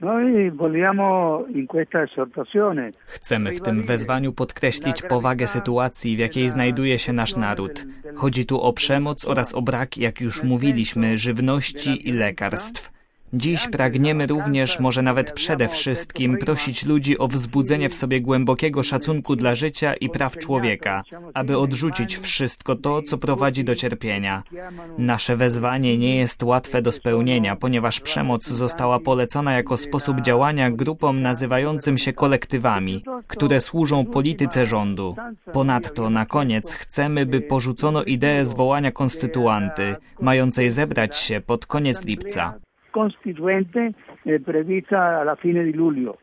Chcemy w tym wezwaniu podkreślić powagę sytuacji, w jakiej znajduje się nasz naród. Chodzi tu o przemoc oraz o brak, jak już mówiliśmy, żywności i lekarstw. Dziś pragniemy również, może nawet przede wszystkim, prosić ludzi o wzbudzenie w sobie głębokiego szacunku dla życia i praw człowieka, aby odrzucić wszystko to, co prowadzi do cierpienia. Nasze wezwanie nie jest łatwe do spełnienia, ponieważ przemoc została polecona jako sposób działania grupom nazywającym się kolektywami, które służą polityce rządu. Ponadto, na koniec, chcemy, by porzucono ideę zwołania konstytuanty, mającej zebrać się pod koniec lipca. Constituente prevista alla fine di luglio.